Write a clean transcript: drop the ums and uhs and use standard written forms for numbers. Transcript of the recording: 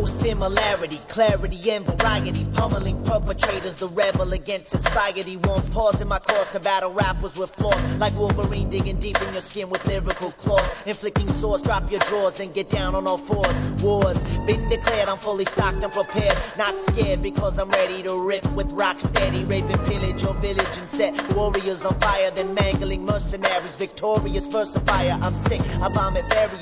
similarity, clarity and variety, pummeling perpetrators, the rebel against society. Won't pause in my course to battle rappers with flaws, like Wolverine digging deep in your skin with lyrical claws, inflicting sores. Drop your drawers and get down on all fours. Wars been declared, I'm fully stocked and prepared, not scared because I'm ready to rip with rock steady, rape and pillage your village and set warriors on fire, then mangling mercenaries, victorious versifier. I'm sick, I vomit various